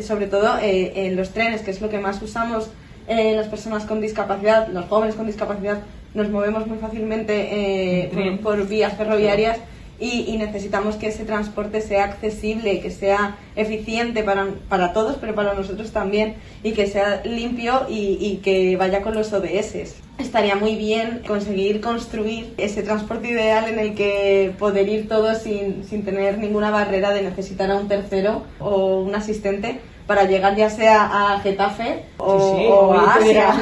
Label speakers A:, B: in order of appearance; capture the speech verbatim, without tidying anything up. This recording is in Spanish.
A: sobre todo eh, en los trenes, que es lo que más usamos eh, las personas con discapacidad, los jóvenes con discapacidad, nos movemos muy fácilmente eh, por, por vías ferroviarias. Y, y necesitamos que ese transporte sea accesible, que sea eficiente para, para todos, pero para nosotros también, y que sea limpio y, y que vaya con los O D S. Estaría muy bien conseguir construir ese transporte ideal en el que poder ir todos sin, sin tener ninguna barrera de necesitar a un tercero o un asistente para llegar ya sea a Getafe o, sí, sí, o a Asia.